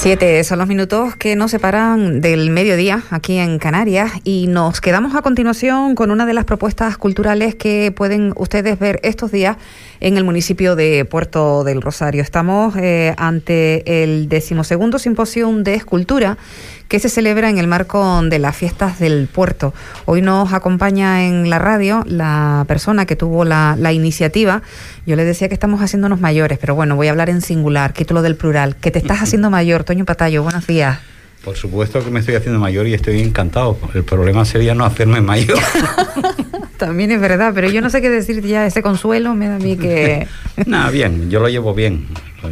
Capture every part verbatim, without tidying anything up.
Siete son los minutos que nos separan del mediodía aquí en Canarias y nos quedamos a continuación con una de las propuestas culturales que pueden ustedes ver estos días en el municipio de Puerto del Rosario. Estamos eh, ante el decimosegundo simposio de escultura que se celebra en el marco de las fiestas del puerto. Hoy nos acompaña en la radio la persona que tuvo la, la iniciativa. Yo le decía que estamos haciéndonos mayores, pero bueno, voy a hablar en singular, quito lo del plural. Que te estás haciendo mayor, Toño Patayo, buenos días. Por supuesto que me estoy haciendo mayor y estoy encantado. El problema sería no hacerme mayor. También es verdad, pero yo no sé qué decir ya, ese consuelo me da a mí que... Nada, bien, yo lo llevo bien.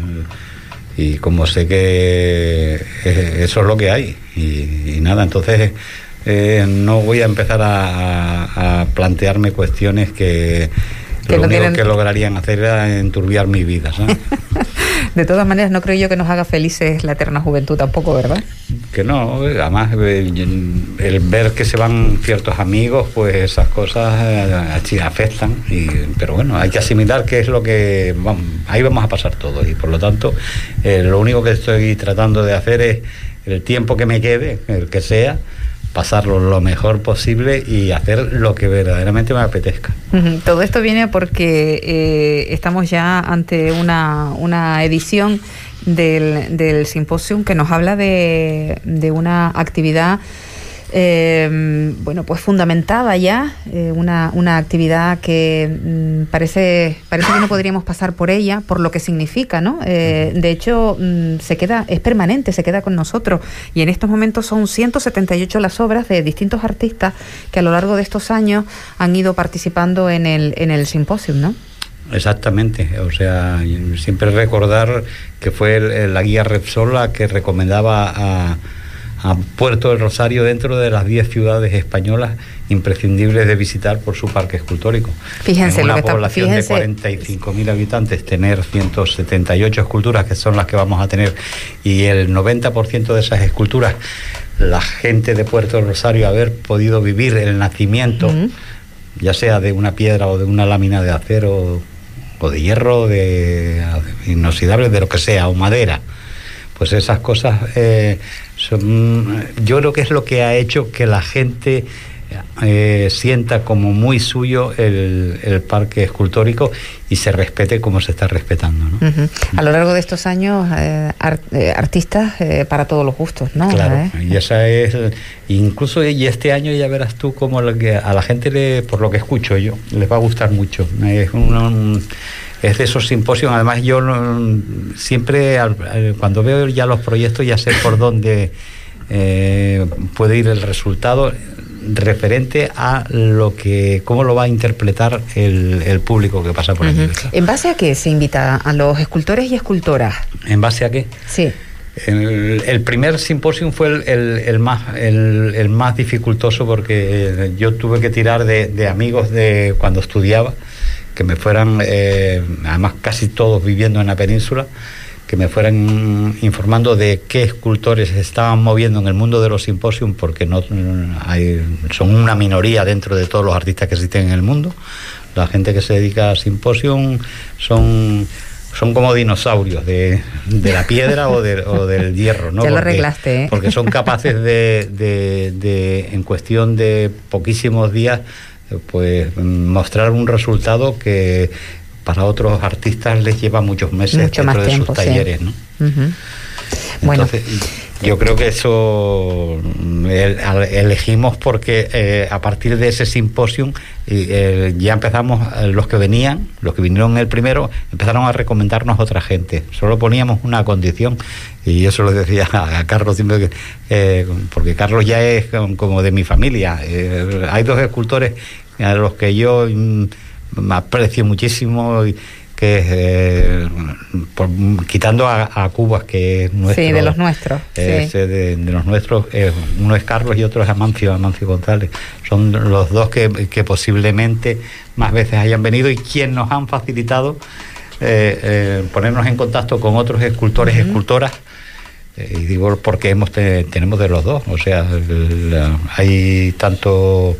Y como sé que eso es lo que hay. Y, y nada, entonces eh, no voy a empezar a, a plantearme cuestiones que... Que lo único tienen... que lograrían hacer era enturbiar mi vida, ¿sabes? De todas maneras, no creo yo que nos haga felices la eterna juventud tampoco, ¿verdad? Que no, además el ver que se van ciertos amigos, pues esas cosas afectan, y, pero bueno, hay que asimilar qué es lo que... Vamos, ahí vamos a pasar todos y por lo tanto eh, lo único que estoy tratando de hacer es el tiempo que me quede, el que sea, pasarlo lo mejor posible y hacer lo que verdaderamente me apetezca. Uh-huh. Todo esto viene porque eh, estamos ya ante una, una edición del, del simposio que nos habla de, de una actividad eh, bueno, pues fundamentada ya, eh, una, una actividad que mm, parece, parece que no podríamos pasar por ella, por lo que significa, ¿no? Eh, de hecho, mm, se queda, es permanente, se queda con nosotros, y en estos momentos son ciento setenta y ocho las obras de distintos artistas que a lo largo de estos años han ido participando en el, en el simposio, ¿no? Exactamente, o sea, siempre recordar que fue el, la guía Repsol la que recomendaba a a Puerto del Rosario dentro de las diez ciudades españolas imprescindibles de visitar por su parque escultórico. Fíjense, en una lo que población está, de cuarenta y cinco mil habitantes, tener ciento setenta y ocho esculturas, que son las que vamos a tener, y el noventa por ciento de esas esculturas, la gente de Puerto del Rosario haber podido vivir el nacimiento, uh-huh. ya sea de una piedra o de una lámina de acero o de hierro, de, de inoxidable, de lo que sea, o madera. Pues esas cosas eh, son, yo creo que es lo que ha hecho que la gente eh, sienta como muy suyo el, el parque escultórico y se respete como se está respetando, ¿no? Uh-huh. A lo largo de estos años, eh, art, eh, artistas eh, para todos los gustos, ¿no? Claro, ¿Eh? y esa es, incluso y este año ya verás tú como lo que a la gente, le, por lo que escucho yo, les va a gustar mucho. Es un, un Es de esos simposios, además yo siempre, cuando veo ya los proyectos, ya sé por dónde eh, puede ir el resultado referente a lo que, cómo lo va a interpretar el, el público que pasa por allí. Uh-huh. ¿En base a qué se invita a los escultores y escultoras? ¿En base a qué? Sí. El, el primer simposio fue el, el, el, más, el, el más dificultoso porque yo tuve que tirar de, de amigos de cuando estudiaba, que me fueran, eh, además casi todos viviendo en la península, que me fueran informando de qué escultores se estaban moviendo en el mundo de los simposios, porque no hay, son una minoría dentro de todos los artistas que existen en el mundo. La gente que se dedica a simposium son... son como dinosaurios de, de la piedra o, de, o del hierro, ¿no? Ya lo porque, arreglaste, ¿eh? Porque son capaces de, de, de, en cuestión de poquísimos días, pues mostrar un resultado que para otros artistas les lleva muchos meses Mucho dentro más de tiempo, sus talleres, sí. ¿no? Uh-huh. Bueno. Entonces, yo creo que eso el, elegimos porque eh, a partir de ese simposium eh, ya empezamos, los que venían, los que vinieron el primero, empezaron a recomendarnos otra gente. Solo poníamos una condición, y eso lo decía a Carlos siempre, eh, porque Carlos ya es como de mi familia. Eh, hay dos escultores a los que yo mm, aprecio muchísimo, y que es, eh, por, quitando a, a Cubas, que es nuestro. Sí, de los nuestros. Eh, sí. de, de los nuestros, eh, uno es Carlos y otro es Amancio, Amancio González. Son los dos que, que posiblemente más veces hayan venido y quien nos han facilitado eh, eh, ponernos en contacto con otros escultores y uh-huh. escultoras. Eh, y digo porque hemos te, tenemos de los dos, o sea, el, el, hay tanto.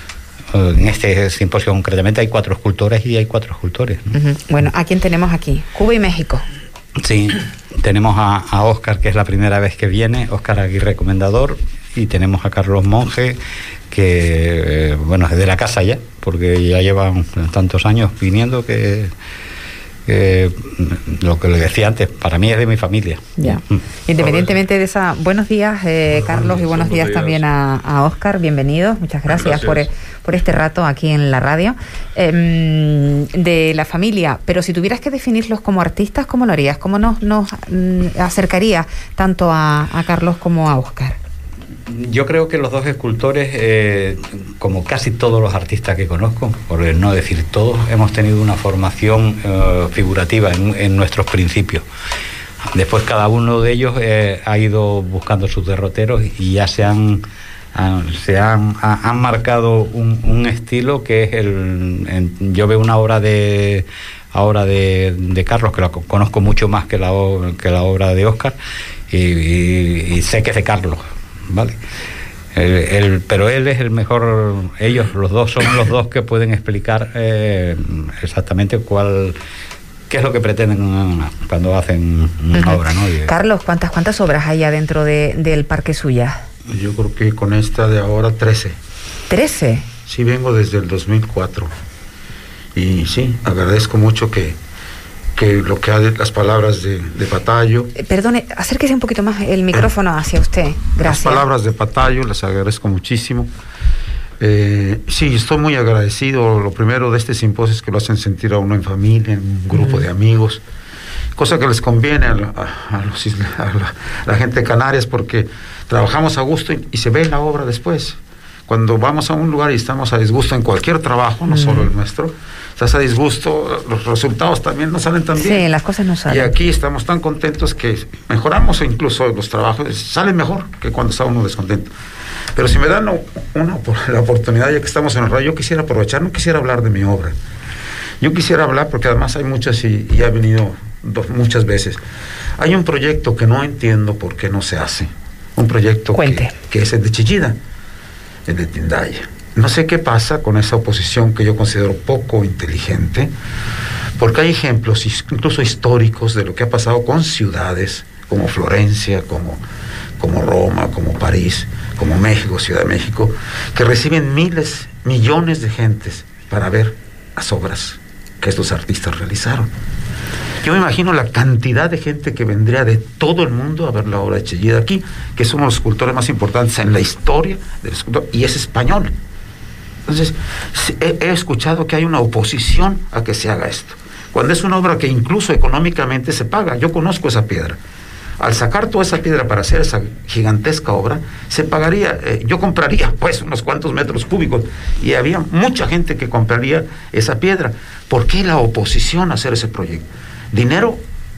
En este simposio concretamente hay cuatro escultores y hay cuatro escultores, ¿no? Uh-huh. Bueno, ¿a quién tenemos aquí? Cuba y México. Sí, tenemos a, a Óscar, que es la primera vez que viene, Óscar Aguirre Comendador, y tenemos a Carlos Monge, que, eh, bueno, es de la casa ya, porque ya llevan tantos años viniendo que... Eh, lo que le decía antes, para mí es de mi familia. Ya. Independientemente de esa... Buenos días, eh, Carlos, y buenos días, días también a, a Óscar. Bienvenidos. Muchas gracias, gracias. Por, por este rato aquí en la radio. Eh, de la familia, pero si tuvieras que definirlos como artistas, ¿cómo lo harías? ¿Cómo nos, nos acercarías tanto a, a Carlos como a Óscar? Yo creo que los dos escultores, eh, como casi todos los artistas que conozco, por no decir todos, hemos tenido una formación eh, figurativa en, en nuestros principios. Después cada uno de ellos eh, ha ido buscando sus derroteros y ya se han, han, se han, han marcado un, un estilo que es el... En, yo veo una obra de... ahora de, de Carlos, que la conozco mucho más que la, que la obra de Óscar, y, y, y sé que es de Carlos. Vale, el, el, pero él es el mejor, ellos los dos son los dos que pueden explicar eh, exactamente cuál, qué es lo que pretenden cuando hacen una uh-huh. obra, ¿no? Y, Carlos, ¿cuántas cuántas obras hay adentro de, del Parque Suya? Yo creo que con esta de ahora trece. ¿trece? Sí, vengo desde el dos mil cuatro y sí, agradezco mucho que que lo que ha de las palabras de, de Patallo. Eh, perdone, acérquese un poquito más el micrófono hacia usted. Gracias. Las palabras de Patallo, las agradezco muchísimo. Eh, sí, estoy muy agradecido. Lo primero de este simposio es que lo hacen sentir a uno en familia, en un grupo uh-huh. de amigos, cosa que les conviene a, la, a, a, los, a la, la gente de Canarias, porque trabajamos a gusto y, y se ve la obra después. Cuando vamos a un lugar y estamos a disgusto en cualquier trabajo, no uh-huh. solo el nuestro, estás a disgusto, los resultados también no salen tan bien. Sí, las cosas no salen. Y aquí estamos tan contentos que mejoramos, incluso los trabajos salen mejor que cuando está uno descontento. Pero si me dan una, la oportunidad, ya que estamos en el radio, yo quisiera aprovechar, no quisiera hablar de mi obra. Yo quisiera hablar, porque además hay muchas y, y ha venido dos, muchas veces. Hay un proyecto que no entiendo por qué no se hace. Un proyecto que, que es el de Chillida, el de Tindaya. No sé qué pasa con esa oposición que yo considero poco inteligente, porque hay ejemplos incluso históricos de lo que ha pasado con ciudades como Florencia, como, como Roma, como París, como México, Ciudad de México, que reciben miles, millones de gentes para ver las obras que estos artistas realizaron. Yo me imagino la cantidad de gente que vendría de todo el mundo a ver la obra de Chillida aquí, que es uno de los escultores más importantes en la historia del escultor, y es español. Entonces, he, he escuchado que hay una oposición a que se haga esto, cuando es una obra que incluso económicamente se paga. Yo conozco esa piedra. Al sacar toda esa piedra para hacer esa gigantesca obra, se pagaría, eh, yo compraría pues unos cuantos metros cúbicos, y había mucha gente que compraría esa piedra. ¿Por qué la oposición a hacer ese proyecto? Dinero,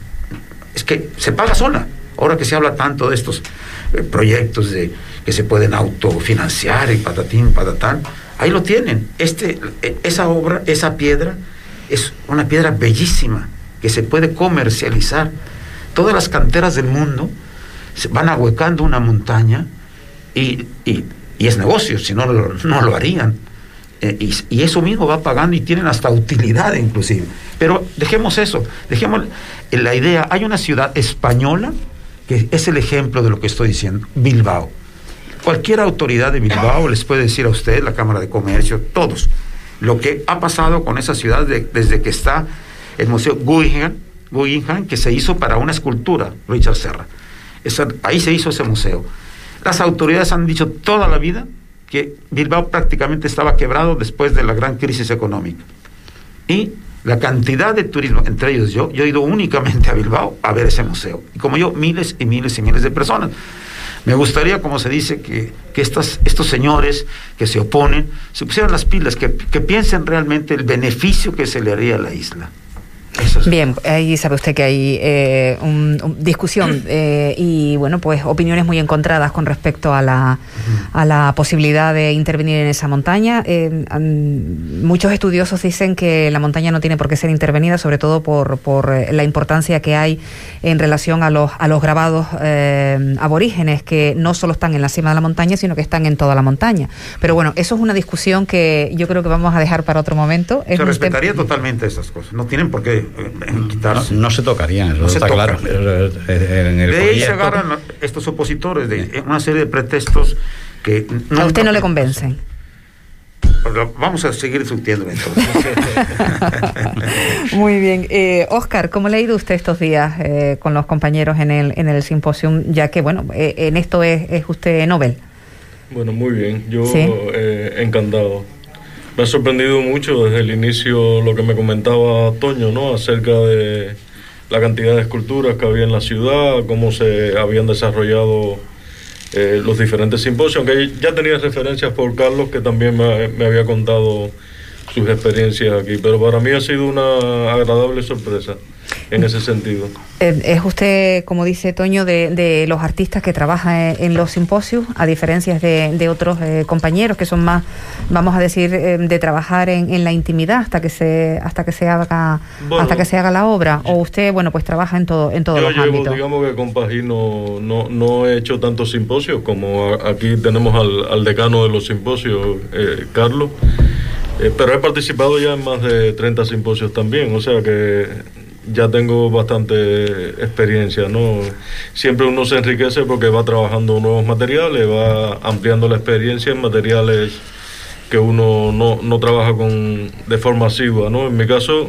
es que se paga sola. Ahora que se habla tanto de estos eh, proyectos de que se pueden autofinanciar y patatín, patatán, ahí lo tienen. Este, esa obra, esa piedra, es una piedra bellísima que se puede comercializar. Todas las canteras del mundo se van ahuecando una montaña y, y, y es negocio, si no lo, no lo harían. Eh, y, y eso mismo va pagando y tienen hasta utilidad inclusive. Pero dejemos eso, dejemos la idea. Hay una ciudad española que es el ejemplo de lo que estoy diciendo, Bilbao. Cualquier autoridad de Bilbao les puede decir a usted, la Cámara de Comercio, todos, lo que ha pasado con esa ciudad de, desde que está el Museo Guggenheim, Guggenheim, que se hizo para una escultura, Richard Serra. Esa, ahí se hizo ese museo. Las autoridades han dicho toda la vida que Bilbao prácticamente estaba quebrado después de la gran crisis económica. Y la cantidad de turismo, entre ellos yo, yo he ido únicamente a Bilbao a ver ese museo. Y como yo, miles y miles y miles de personas. Me gustaría, como se dice, que, que estas, estos señores que se oponen se pusieran las pilas, que, que piensen realmente el beneficio que se le haría a la isla. Es. Bien, ahí sabe usted que hay eh, un, un, discusión eh, y bueno, pues opiniones muy encontradas con respecto a la, a la posibilidad de intervenir en esa montaña. Eh, um, muchos estudiosos dicen que la montaña no tiene por qué ser intervenida, sobre todo por, por la importancia que hay en relación a los, a los grabados eh, aborígenes, que no solo están en la cima de la montaña, sino que están en toda la montaña. Pero bueno, eso es una discusión que yo creo que vamos a dejar para otro momento. Es Se respetaría totalmente esas cosas, no tienen por qué en quitar. No, no se tocarían, eso no está se claro. tocan. En el de ahí proyecto, se agarran estos opositores de una serie de pretextos que a usted no le convencen. Vamos a seguir discutiendo entonces. Muy bien. Eh, Óscar, ¿cómo le ha ido usted estos días eh, con los compañeros en el en el simposio? Ya que, bueno, eh, en esto es, es usted Nobel. Bueno, muy bien. Yo ¿Sí? eh, encantado. Me ha sorprendido mucho desde el inicio lo que me comentaba Toño, ¿no? Acerca de la cantidad de esculturas que había en la ciudad, cómo se habían desarrollado Eh, los diferentes simposios, aunque ya tenía referencias por Carlos, que también me, me había contado sus experiencias aquí, pero para mí ha sido una agradable sorpresa en ese sentido. Eh, es usted, como dice Toño, de, de los artistas que trabaja en, en los simposios, a diferencia de, de otros eh, compañeros que son más, vamos a decir, eh, de trabajar en, en la intimidad hasta que se hasta que se haga bueno, hasta que se haga la obra. O usted, bueno, pues trabaja en todo en todos yo los llevo, ámbitos. Digamos que compagino, no no he hecho tantos simposios como a, aquí tenemos al, al decano de los simposios, eh, Carlos. Eh, pero he participado ya en más de treinta simposios también, o sea que ya tengo bastante experiencia, ¿no? Siempre uno se enriquece porque va trabajando nuevos materiales, va ampliando la experiencia en materiales que uno no, no trabaja con de forma asidua, ¿no? En mi caso,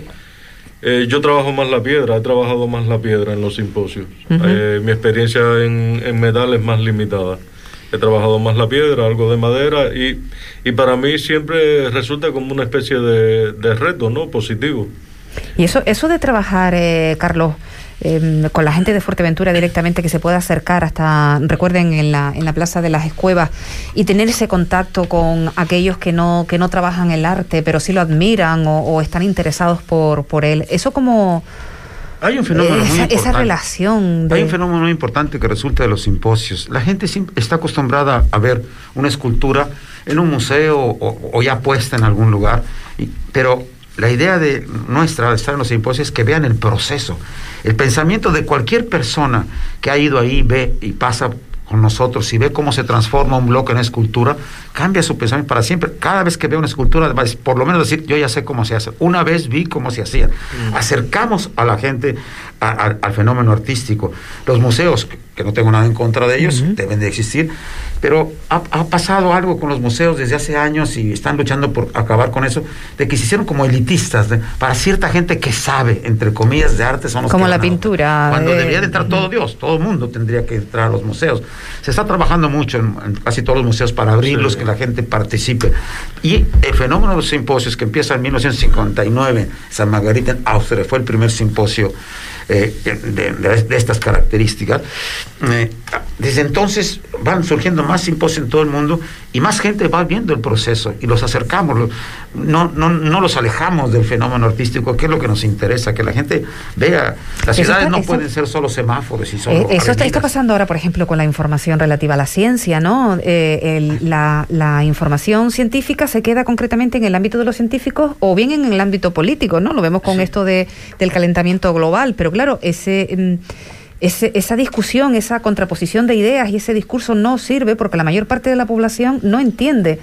eh, yo trabajo más la piedra, he trabajado más la piedra en los simposios. Uh-huh. Eh, mi experiencia en, en metal es más limitada. He trabajado más la piedra, algo de madera, y, y para mí siempre resulta como una especie de, de reto, ¿no? Positivo. Y eso eso de trabajar, eh, Carlos, eh, con la gente de Fuerteventura directamente, que se pueda acercar hasta, recuerden, en la en la Plaza de las Escuevas, y tener ese contacto con aquellos que no que no trabajan el arte, pero sí lo admiran o, o están interesados por, por él. Eso como... Hay un fenómeno esa, muy importante. Esa relación. De... Hay un fenómeno muy importante que resulta de los simposios. La gente está acostumbrada a ver una escultura en un museo o, o ya puesta en algún lugar, y, pero la idea de nuestra de estar en los simposios es que vean el proceso. El pensamiento de cualquier persona que ha ido ahí, ve y pasa con nosotros y ve cómo se transforma un bloque en escultura, cambia su pensamiento para siempre. Cada vez que ve una escultura, va a por lo menos decir, yo ya sé cómo se hace. Una vez vi cómo se hacía. Mm. Acercamos a la gente a, a, al fenómeno artístico. Los museos, que, que no tengo nada en contra de ellos, uh-huh. deben de existir, pero ha, ha pasado algo con los museos desde hace años y están luchando por acabar con eso, de que se hicieron como elitistas, de, para cierta gente que sabe, entre comillas, de arte, son los como que la ganado. Pintura. Cuando de... debería de entrar todo Dios, todo el mundo tendría que entrar a los museos. Se está trabajando mucho en, en casi todos los museos para abrirlos, sí. que la gente participe. Y el fenómeno de los simposios, que empieza en mil novecientos cincuenta y nueve, San Margarita, en Austria, fue el primer simposio eh, de, de, de estas características. Eh, desde entonces van surgiendo más simposios en todo el mundo y más gente va viendo el proceso y los acercamos, no, no, no los alejamos del fenómeno artístico, que es lo que nos interesa, que la gente vea. Las eso ciudades está, no eso, pueden ser solo semáforos y solo eh, eso está, está pasando ahora, por ejemplo, con la información relativa a la ciencia, ¿no? Eh, el, la, la información científica se queda concretamente en el ámbito de los científicos o bien en el ámbito político, ¿no? Lo vemos con sí. esto de, del calentamiento global, pero claro, ese... Ese, esa discusión, esa contraposición de ideas y ese discurso no sirve porque la mayor parte de la población no entiende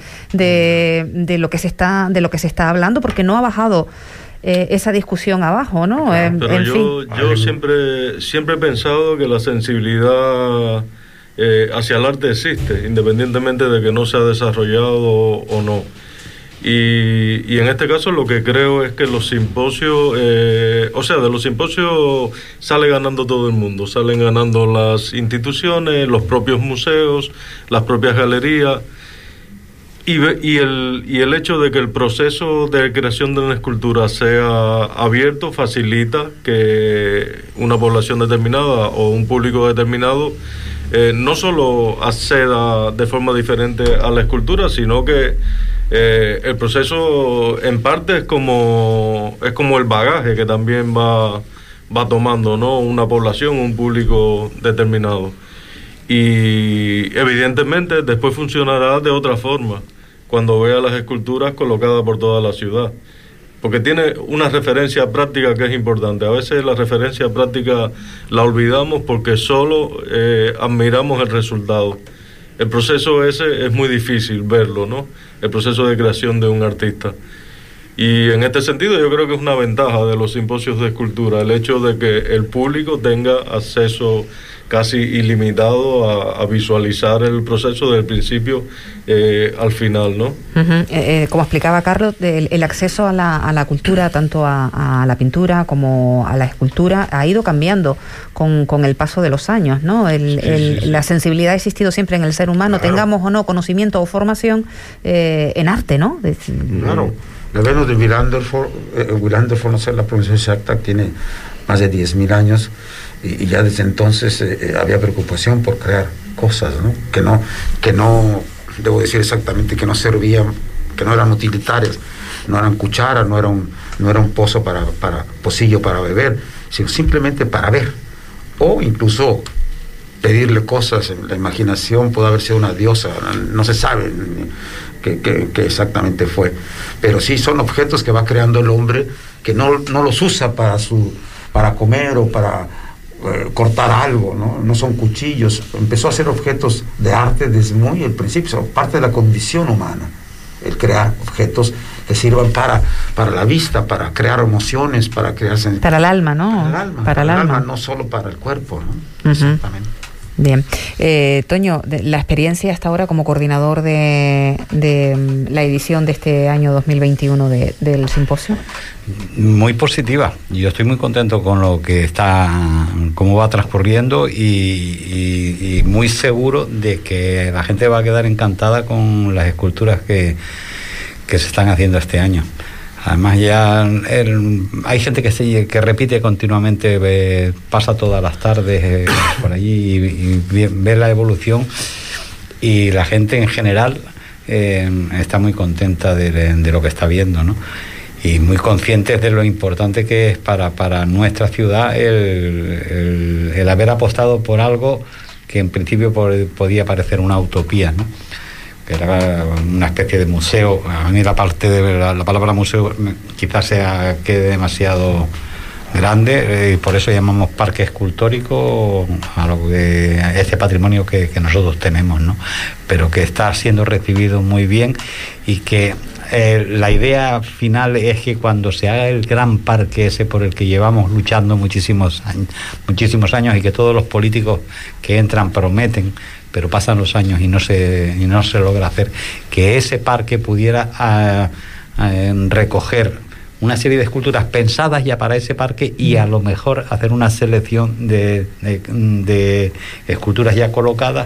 de, de lo que se está de lo que se está hablando, porque no ha bajado eh, esa discusión abajo, ¿no? Claro, en, pero en yo, fin. yo siempre siempre he pensado que la sensibilidad eh, hacia el arte existe, independientemente de que no se ha desarrollado o no. Y, y en este caso lo que creo es que los simposios, eh, o sea, de los simposios sale ganando todo el mundo, salen ganando las instituciones, los propios museos, las propias galerías, y, y, el, y el hecho de que el proceso de creación de una escultura sea abierto facilita que una población determinada o un público determinado eh, no solo acceda de forma diferente a la escultura, sino que Eh, el proceso en parte es como es como el bagaje que también va va tomando, ¿no? Una población, un público determinado, y evidentemente después funcionará de otra forma cuando vea las esculturas colocadas por toda la ciudad, porque tiene una referencia práctica que es importante. A veces la referencia práctica la olvidamos porque solo eh, admiramos el resultado. El proceso ese es muy difícil verlo, ¿no? El proceso de creación de un artista. Y en este sentido yo creo que es una ventaja de los simposios de escultura, el hecho de que el público tenga acceso casi ilimitado a, a visualizar el proceso desde el principio eh, al final, ¿no? Uh-huh. eh, como explicaba Carlos, el, el acceso a la, a la cultura, tanto a, a la pintura como a la escultura, ha ido cambiando con, con el paso de los años, ¿no? El, sí, el, sí, sí. La sensibilidad ha existido siempre en el ser humano, claro. Tengamos o no conocimiento o formación eh, en arte, ¿no? De, claro. El Venus de Willanderford, eh, Willanderford, no sé la pronunciación exacta, tiene más de diez mil años. Y ya desde entonces eh, había preocupación por crear cosas, ¿no? Que no, que no, debo decir exactamente, que no servían, que no eran utilitarias, no eran cucharas, no era un, no era un pozo para, para, pocillo para beber, sino simplemente para ver, o incluso pedirle cosas. La imaginación puede haber sido una diosa, no se sabe qué, qué, qué exactamente fue, pero sí son objetos que va creando el hombre, que no, no los usa para su, para comer o para Eh, cortar algo, ¿no? No son cuchillos. Empezó a ser objetos de arte desde muy el principio, son parte de la condición humana, el crear objetos que sirvan para, para la vista, para crear emociones, para crear sen- para el alma, ¿no? Para el alma, para para el el alma. alma, no solo para el cuerpo, ¿no? Uh-huh. Exactamente. Bien. Eh, Toño, de, la experiencia hasta ahora como coordinador de, de la edición de este año dos mil veintiuno de, del simposio. Muy positiva. Yo estoy muy contento con lo que está, cómo va transcurriendo y, y, y muy seguro de que la gente va a quedar encantada con las esculturas que, que se están haciendo este año. Además ya el, hay gente que se, que repite continuamente, ve, pasa todas las tardes eh, por allí y, y ve, ve la evolución, y la gente en general eh, está muy contenta de, de lo que está viendo, ¿no? Y muy conscientes de lo importante que es para, para nuestra ciudad el, el, el haber apostado por algo que en principio por, podía parecer una utopía, ¿no? Que era una especie de museo. A mí la parte de la, la palabra museo quizás sea quede demasiado grande, y eh, por eso llamamos parque escultórico a lo que este patrimonio que, que nosotros tenemos, ¿no? Pero que está siendo recibido muy bien, y que eh, la idea final es que cuando se haga el gran parque ese por el que llevamos luchando muchísimos años, muchísimos años y que todos los políticos que entran prometen, pero pasan los años y no se y no se logra hacer, que ese parque pudiera a, a, recoger una serie de esculturas pensadas ya para ese parque, y a lo mejor hacer una selección de, de, de esculturas ya colocadas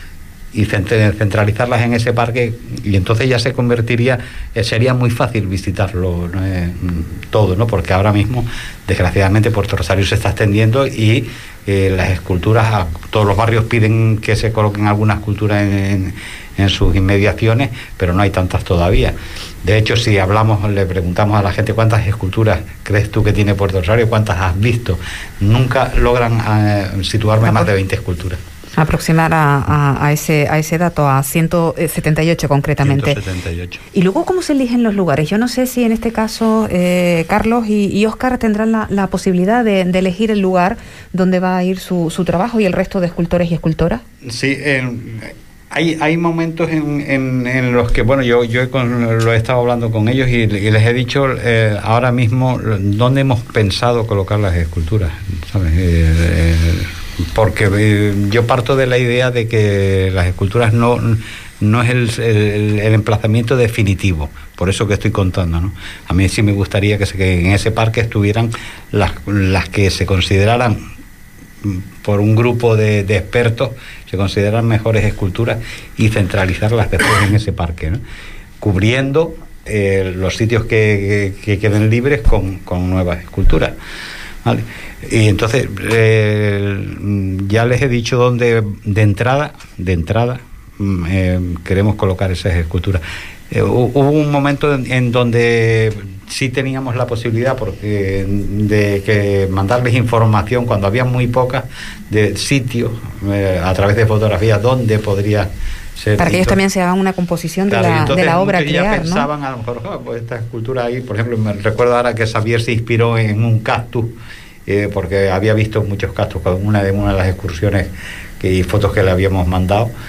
y centralizarlas en ese parque, y entonces ya se convertiría, eh, sería muy fácil visitarlo, ¿no? eh, todo, ¿no? Porque ahora mismo, desgraciadamente, Puerto Rosario se está extendiendo y eh, las esculturas, a todos los barrios piden que se coloquen algunas esculturas en, en, en sus inmediaciones, pero no hay tantas todavía. De hecho, si hablamos, le preguntamos a la gente cuántas esculturas crees tú que tiene Puerto Rosario, cuántas has visto, nunca logran eh, situarme más de veinte esculturas. Aproximar a, a, a ese a ese dato, a ciento setenta y ocho concretamente. ciento setenta y ocho. Y luego, ¿cómo se eligen los lugares? Yo no sé si en este caso eh, Carlos y, y Óscar tendrán la, la posibilidad de, de elegir el lugar donde va a ir su, su trabajo y el resto de escultores y escultoras. Sí, eh, hay hay momentos en, en, en los que, bueno, yo yo he con, lo he estado hablando con ellos y, y les he dicho eh, ahora mismo dónde hemos pensado colocar las esculturas, ¿sabes? Eh, eh, porque eh, yo parto de la idea de que las esculturas no no es el, el, el emplazamiento definitivo, por eso que estoy contando, ¿no? A mí sí me gustaría que, se, que en ese parque estuvieran las, las que se consideraran por un grupo de, de expertos, se consideran mejores esculturas, y centralizarlas después en ese parque, ¿no? Cubriendo eh, los sitios que, que, que queden libres con, con nuevas esculturas, ¿vale? Y entonces eh, ya les he dicho dónde de entrada de entrada eh, queremos colocar esas esculturas. Eh, hubo un momento en, en donde sí teníamos la posibilidad porque de que mandarles información cuando había muy pocas de sitios eh, a través de fotografías donde podría ser, para que ellos también se hagan una composición, claro, de, la, entonces, de la obra a crear, ya pensaban, ¿no? A lo mejor oh, pues esta escultura ahí, por ejemplo, me recuerdo ahora que Xavier se inspiró en un cactus, eh, porque había visto muchos cactus con una de una de las excursiones que, y fotos que le habíamos mandado,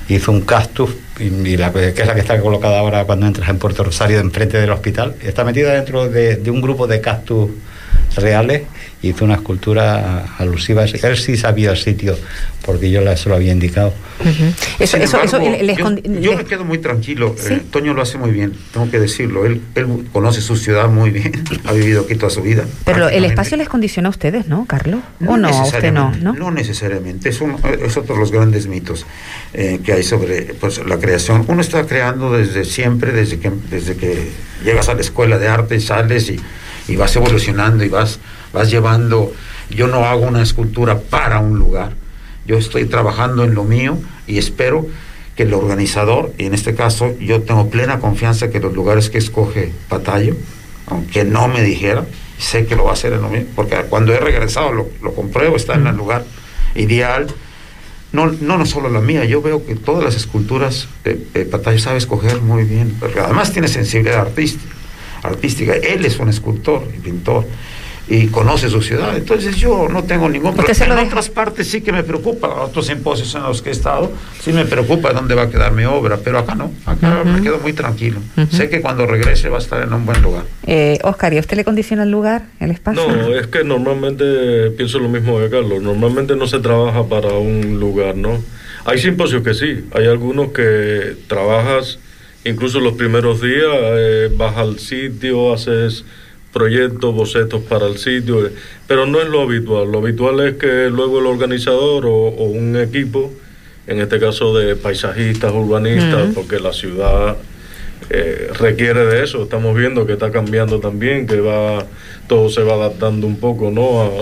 hizo un cactus, y, y la, que es la que está colocada ahora cuando entras en Puerto Rosario, enfrente del hospital. Está metida dentro de, de un grupo de cactus reales. Hizo una escultura alusiva. Él sí sabía el sitio, porque yo se lo había indicado. Uh-huh. Eso, eso, embargo, eso, le, le yo, escondi- yo le... me quedo muy tranquilo. ¿Sí? eh, Toño lo hace muy bien, tengo que decirlo. Él, él conoce su ciudad muy bien, ha vivido aquí toda su vida. Pero el espacio les condiciona a ustedes, ¿no, Carlos? ¿O no? A usted no, ¿no? No necesariamente. Es, un, es otro de los grandes mitos eh, que hay sobre pues, la creación. Uno está creando desde siempre, desde que, desde que llegas a la escuela de arte y sales y, y vas evolucionando y vas, vas llevando. Yo no hago una escultura para un lugar. Yo estoy trabajando en lo mío y espero que el organizador, y en este caso yo tengo plena confianza que los lugares que escoge Patayo, aunque no me dijera, sé que lo va a hacer en lo mío, porque cuando he regresado lo, lo compruebo, está en el lugar ideal. No, no, no solo la mía, yo veo que todas las esculturas eh, eh, Patayo sabe escoger muy bien, porque además tiene sensibilidad artística, artística. Él es un escultor y pintor y conoce su ciudad, entonces yo no tengo ningún problema. En otras partes sí que me preocupa, otros simposios en los que he estado, sí me preocupa dónde va a quedar mi obra, pero acá no, acá uh-huh. me quedo muy tranquilo. Uh-huh. Sé que cuando regrese va a estar en un buen lugar. Eh, Óscar, ¿y a usted le condiciona el lugar, el espacio? No, es que normalmente pienso lo mismo que Carlos, normalmente no se trabaja para un lugar, ¿no? Hay simposios que sí, hay algunos que trabajas, incluso los primeros días, eh, vas al sitio, haces proyectos, bocetos para el sitio, pero no es lo habitual. Lo habitual es que luego el organizador o, o un equipo, en este caso de paisajistas, urbanistas, mm. porque la ciudad eh, requiere de eso. Estamos viendo que está cambiando también, que va todo se va adaptando un poco, ¿no? A,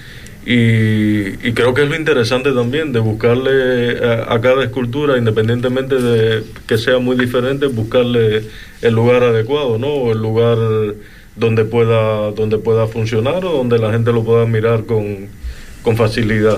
y, y creo que es lo interesante también de buscarle a, a cada escultura, independientemente de que sea muy diferente, buscarle el lugar adecuado, ¿no? El lugar donde pueda donde pueda funcionar o donde la gente lo pueda mirar con, con facilidad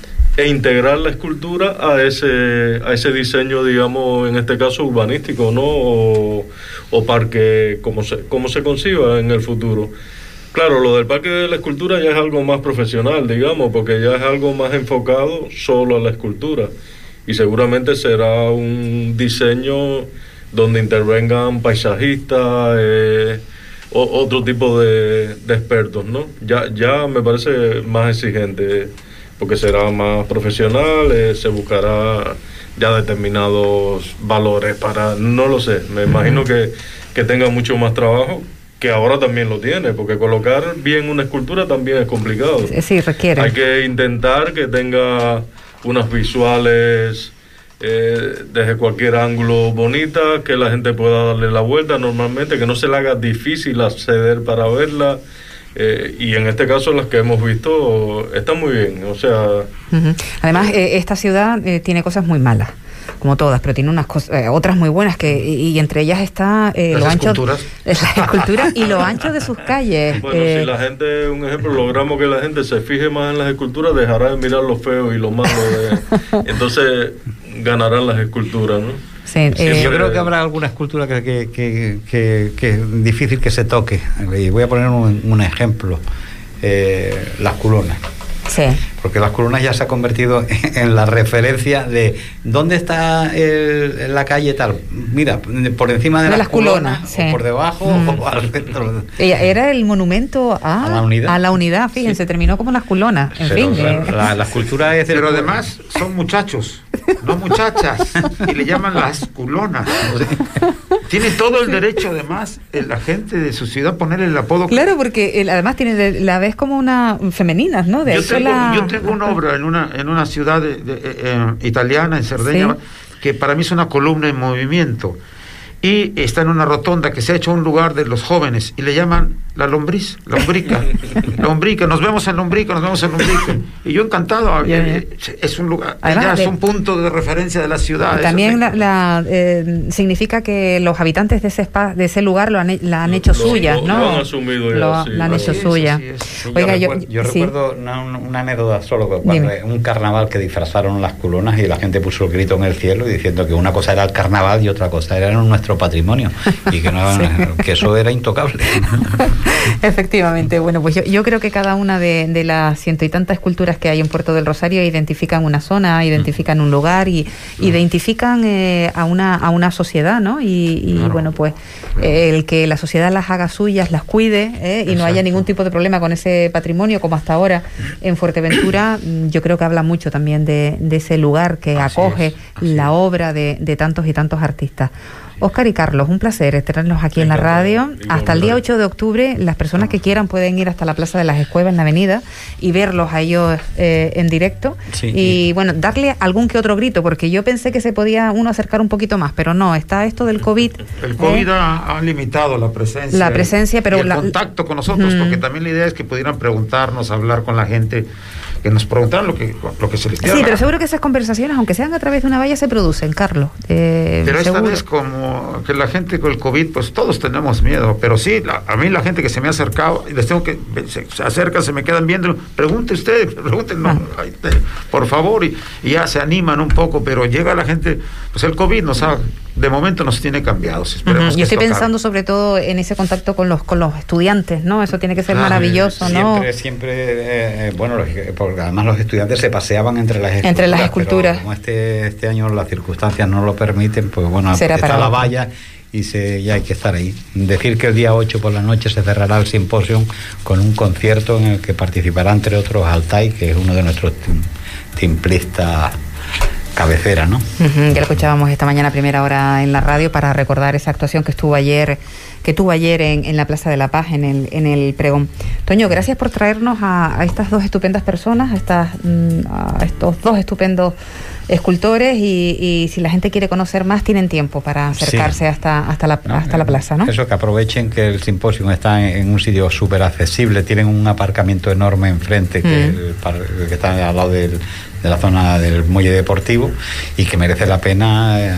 e integrar la escultura a ese a ese diseño, digamos, en este caso urbanístico, ¿no? O, o parque, como se, como se conciba en el futuro. Claro, lo del parque de la escultura ya es algo más profesional, digamos, porque ya es algo más enfocado solo a la escultura y seguramente será un diseño donde intervengan paisajistas, eh, o, otro tipo de, de expertos, ¿no? Ya, ya me parece más exigente, porque será más profesional, eh, se buscará ya determinados valores para, no lo sé, me imagino que, que tenga mucho más trabajo, que ahora también lo tiene, porque colocar bien una escultura también es complicado. Sí, requiere. Hay que intentar que tenga unas visuales Eh, desde cualquier ángulo bonita, que la gente pueda darle la vuelta normalmente, que no se le haga difícil acceder para verla, eh, y en este caso las que hemos visto están muy bien, o sea... Uh-huh. Además, eh, esta ciudad eh, tiene cosas muy malas, como todas, pero tiene unas cosas, eh, otras muy buenas, que y, y entre ellas está eh, las lo esculturas. ancho las esculturas y lo ancho de sus calles. Bueno, eh, si la gente, un ejemplo, logramos que la gente se fije más en las esculturas, dejará de mirar lo feo y lo malo de, entonces ganarán las esculturas, ¿no? Sí, eh, yo creo que habrá alguna escultura que, que, que, que, que es difícil que se toque, y voy a poner un, un ejemplo, eh, las culonas. Sí. Porque las columnas ya se ha convertido en la referencia de dónde está el, la calle tal. Mira, por encima de, de las, las culonas, culonas sí. O por debajo, mm. o al centro. Era el monumento a, a la unidad. A la unidad, fíjense, sí. Terminó como las culonas. En Pero, fin. La, la, la escultura es. Pero además son muchachos, no muchachas, y le llaman las culonas. Tiene todo el derecho, además, la gente de su ciudad ponerle el apodo. Claro, porque él, además tiene la ves como una femeninas, ¿no? De yo, tengo, la... yo tengo una obra en una en una ciudad de, de, eh, italiana, en Cerdeña, ¿sí? Que para mí es una columna en movimiento. Y está en una rotonda que se ha hecho un lugar de los jóvenes y le llaman la lombriz, lombrica, lombrica, nos vemos en lombrica, nos vemos en lombrica. Y yo encantado, yeah, eh, yeah. es un lugar, ya es un punto de referencia de la ciudad. También la, la, eh, significa que los habitantes de ese spa, de ese lugar lo han, la han hecho lo, suya, lo, ¿no? Lo han asumido ya, lo, sí, la han hecho es, suya. Sí, Oiga, yo, yo, recuerdo, yo sí. recuerdo una, una anécdota solo, cuando un carnaval que disfrazaron las culonas y la gente puso el grito en el cielo diciendo que una cosa era el carnaval y otra cosa eran nuestros nuestro patrimonio y que, no, sí. que eso era intocable. Efectivamente, bueno, pues yo, yo creo que cada una de, de las ciento y tantas esculturas que hay en Puerto del Rosario identifican una zona, identifican mm. un lugar y mm. identifican eh, a una a una sociedad, ¿no? Y, y claro. bueno, pues eh, el que la sociedad las haga suyas, las cuide eh, y no haya ningún tipo de problema con ese patrimonio como hasta ahora en Fuerteventura, yo creo que habla mucho también de, de ese lugar que así acoge es, la es. obra de, de tantos y tantos artistas. Óscar y Carlos, un placer tenerlos aquí en la radio. Hasta el día ocho de octubre, las personas que quieran pueden ir hasta la Plaza de las Escuevas en la avenida y verlos a ellos eh, en directo. Sí, y sí. bueno, darle algún que otro grito, porque yo pensé que se podía uno acercar un poquito más, pero no, está esto del COVID. El COVID eh, ha, ha limitado la presencia. La presencia, pero... Y el la, contacto con nosotros, hmm. porque también la idea es que pudieran preguntarnos, hablar con la gente, que nos preguntaran lo que, lo que se les diera. Sí, pero seguro que esas conversaciones, aunque sean a través de una valla, se producen, Carlos. Eh, pero esta seguro. vez como que la gente con el COVID, pues todos tenemos miedo, pero sí, la, a mí la gente que se me ha acercado, y les tengo que, se, se acercan, se me quedan viendo, pregunte usted, pregunten, no, ah. ay, te, por favor, y, y ya se animan un poco, pero llega la gente, pues el COVID nos ha, de momento nos tiene cambiados. Esperemos uh-huh. Yo estoy pensando acabe. sobre todo en ese contacto con los con los estudiantes, ¿no? Eso tiene que ser ah, maravilloso, siempre, ¿no? Siempre, siempre, eh, bueno, porque además los estudiantes se paseaban entre las esculturas. Entre las esculturas. Pero como este, este año las circunstancias no lo permiten, pues bueno, será está para la valla y se, ya hay que estar ahí. Decir que el día ocho por la noche se cerrará el simposio con un concierto en el que participará, entre otros, Altai, que es uno de nuestros tim, timplistas cabecera, ¿no? Uh-huh, ya lo escuchábamos esta mañana a primera hora en la radio para recordar esa actuación que estuvo ayer, que tuvo ayer en, en la Plaza de la Paz, en el, en el pregón. Toño, gracias por traernos a, a estas dos estupendas personas, a, estas, a estos dos estupendos escultores y, y si la gente quiere conocer más, tienen tiempo para acercarse sí. hasta, hasta, la, no, hasta la plaza, ¿no? Eso, que aprovechen que el simposio está en, en un sitio súper accesible, tienen un aparcamiento enorme enfrente, que, mm. el, que está al lado del, de la zona del muelle deportivo, y que merece la pena eh,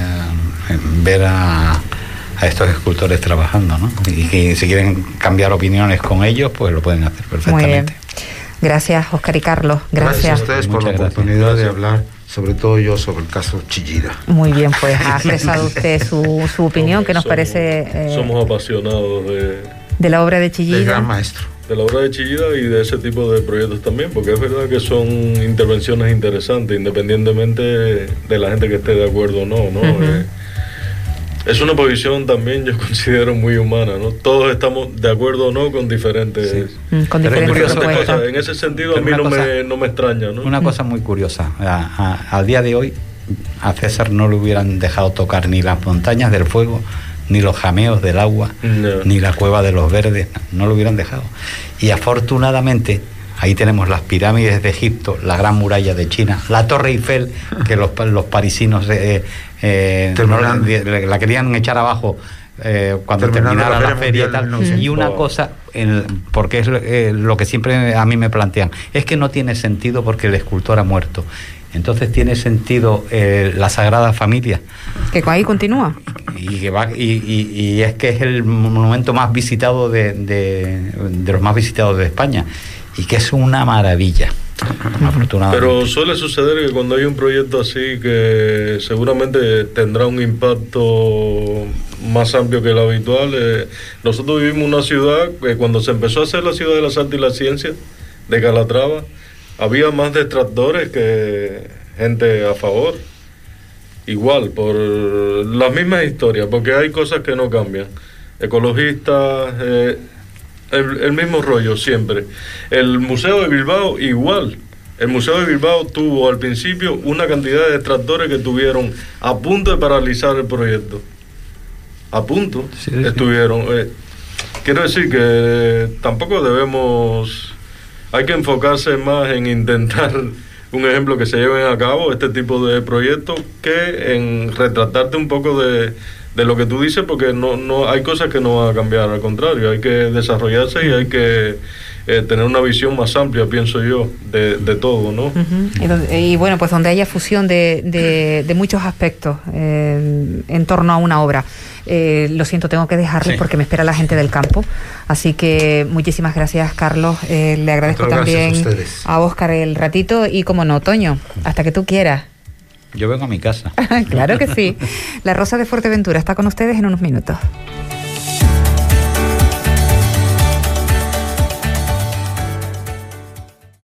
ver a, a estos escultores trabajando, ¿no? Y que si quieren cambiar opiniones con ellos, pues lo pueden hacer perfectamente. Muy bien. Gracias, Óscar y Carlos. Gracias. Gracias a ustedes por Muchas la gracias. oportunidad gracias. de hablar, sobre todo yo, sobre el caso Chillida. Muy bien, pues ha expresado usted su, su opinión, que nos somos, parece... Eh, somos apasionados de... De la obra de Chillida. Del gran maestro. De la obra de Chillida y de ese tipo de proyectos también, porque es verdad que son intervenciones interesantes, independientemente de la gente que esté de acuerdo o no, ¿no? Uh-huh. Eh, es una posición también, yo considero, muy humana, ¿no? Todos estamos de acuerdo o no con diferentes, sí. mm, con diferentes cosas. En ese sentido, Pero a mí no, cosa, me, no me extraña, ¿no? Una cosa muy curiosa. A, a, al día de hoy, a César no le hubieran dejado tocar ni las montañas del fuego, ni los jameos del agua, no. ni la cueva de los verdes, no lo hubieran dejado. Y afortunadamente, ahí tenemos las pirámides de Egipto, la Gran Muralla de China, la Torre Eiffel, que los, los parisinos eh, eh, no la, la querían echar abajo eh, cuando terminara la, la feria y tal. No, y una oh. cosa, en, porque es eh, lo que siempre a mí me plantean, es que no tiene sentido porque el escultor ha muerto. Entonces tiene sentido eh, la Sagrada Familia. Que ahí continúa. Y, que va, y, y, y es que es el monumento más visitado de, de, de los más visitados de España. Y que es una maravilla. Afortunadamente. Pero suele suceder que cuando hay un proyecto así, que seguramente tendrá un impacto más amplio que el habitual. Eh, nosotros vivimos una ciudad que cuando se empezó a hacer la ciudad de las artes y las ciencias de Calatrava, había más detractores que gente a favor. Igual, por las mismas historias, porque hay cosas que no cambian. Ecologistas, eh, el, el mismo rollo siempre. El Museo de Bilbao, igual. El Museo de Bilbao tuvo al principio una cantidad de detractores que tuvieron a punto de paralizar el proyecto. A punto sí, sí. estuvieron. Eh, quiero decir que tampoco debemos... Hay que enfocarse más en intentar, un ejemplo, que se lleven a cabo este tipo de proyectos, que en retratarte un poco de, de lo que tú dices, porque no, no hay cosas que no van a cambiar, al contrario, hay que desarrollarse y hay que eh, tener una visión más amplia, pienso yo, de, de todo, ¿no? Uh-huh. y, donde, y bueno, pues donde haya fusión de, de, de muchos aspectos eh, en torno a una obra. Eh, lo siento, tengo que dejarles sí. porque me espera la gente del campo. Así que muchísimas gracias, Carlos. Eh, le agradezco también a, a Óscar el ratito y, como no, Toño, hasta que tú quieras. Yo vengo a mi casa. Claro que sí. La Rosa de Fuerteventura está con ustedes en unos minutos.